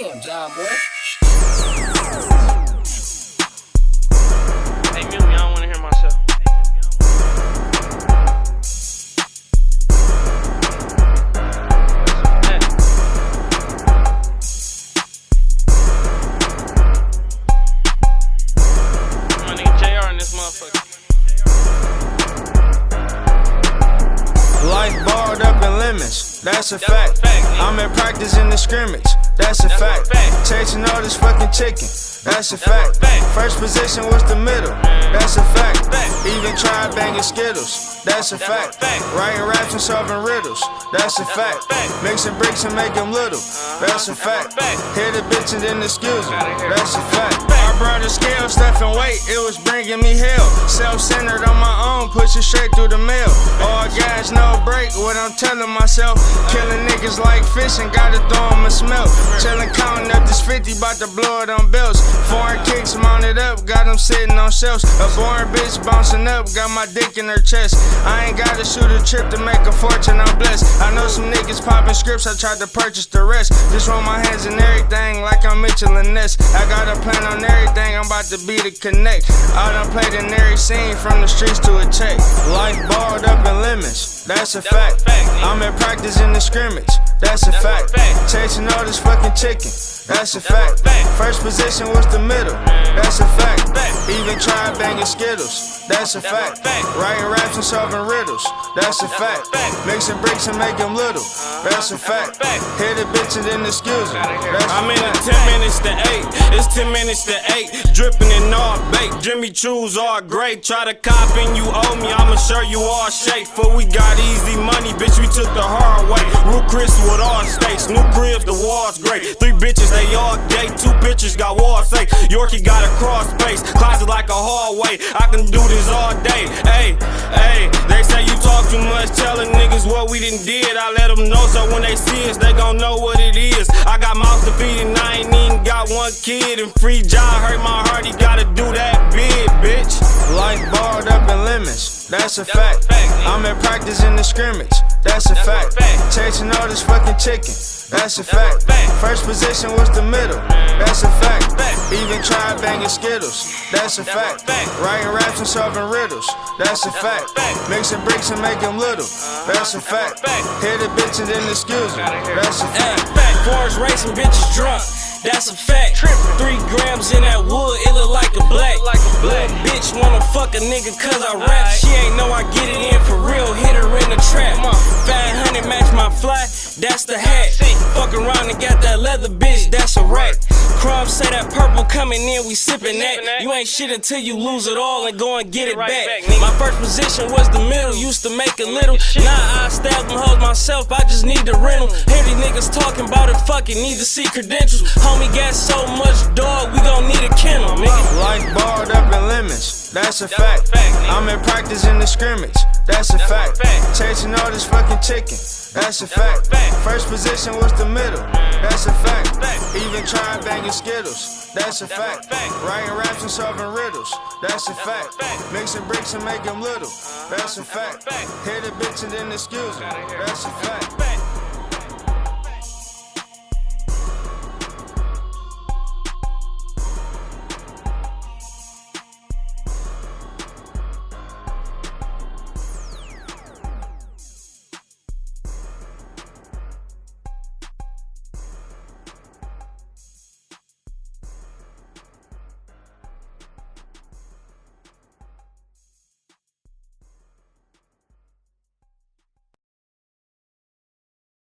Damn, John boy. Hey, mute me, I don't wanna hear myself. My nigga JR in this motherfucker. Life barred up in lemons, that's a fact. I'm in practice in the scrimmage, that's a fact. Chasing all this fucking chicken, that's a fact. First position was the middle, that's a fact. Even tried banging Skittles, that's a fact. Writing raps and solving riddles, that's a fact. Mixing bricks and make them little, that's a fact. Hit a bitch and then excuse me, that's a fact. I brought a scale, stuffing weight, it was bringing me hell. Self-centered on my own, push it straight through the mail. All gas, no break, what I'm telling myself. Killing niggas like fish and gotta throw them a smell. Chillin' counting up this 50, bout to blow it on bills. Foreign kicks mounted up, got them sitting on shelves. A boring bitch bouncing up, got my dick in her chest. I ain't gotta shoot a trip to make a fortune, I'm blessed. I know some niggas popping scripts, I tried to purchase the rest. Just roll my hands in everything like I'm Mitchell and Ness. I got a plan on everything, I'm about to be the connect. I done played in every scene from the streets to a check. Life barred up in lemons, that's a fact. I'm in practice in the scrimmage, that's a fact. Chasing all this fucking chicken, that's a fact. First position was the middle, that's a fact. Even tried banging Skittles, that's a fact. Writing raps and solving riddles, that's a fact. Mixing bricks and make them little, that's a fact. Hit a bitch and then excuse me, I'm in it 10 minutes to 8, it's 10 minutes to 8. Dripping in all baked, Jimmy Choo's all great. Try to cop and you owe me, I'ma show you all shake. For we got easy money, bitch, we took the hard way. Root Chris with all states, new cribs, the walls great. 3 bitches, they all gay, 2 pictures got walls fake. Yorkie got a cross space, closet like a hallway. I can do this all day, hey, hey. They say you talk too much, telling niggas what we done did. I let them know so when they see us, they gon' know what it is. I got mouth to feed and I ain't even got 1 kid. And free John hurt my heart, he gotta do that big, bitch. Life barred up in lemons, that's a fact. I'm in practice in the scrimmage, that's a fact. Chasing all this fucking chicken, that's a fact. First position was the middle, that's a fact. Even tried banging Skittles, that's a fact. Writing raps and solving riddles, that's a fact. Mixing bricks and make them little, that's a fact. Hit a bitch and then excuse me, that's a fact. Forest racing bitches drunk, that's a fact. 3 grams in that wood, it look like a black. Little bitch wanna fuck a nigga cause I rap. She ain't know I get it in for real, hit her in the trap. 500 match my fly, that's the hat. Fuck around and got that leather bitch, that's a rack. Crumbs say that purple coming in, we sippin' that. You ain't shit until you lose it all and go and get it back. My first position was the middle, used to make a little. Now I stab them hoes myself, I just need to rent them. Hear these niggas talking about it, fucking need to see credentials. Homie got so much dog, we gon' need a kennel, nigga. Life barred up in lemons, that's a fact. I'm in practice in the scrimmage, that's a fact. Chasing all this fucking chicken, that's a fact. First position was the middle, that's a fact. Even tried banging Skittles, that's a fact. Writing raps and solving riddles, that's a fact. Mixing bricks and make them little, that's a fact. Hit a bitch and then excuse me, that's a fact.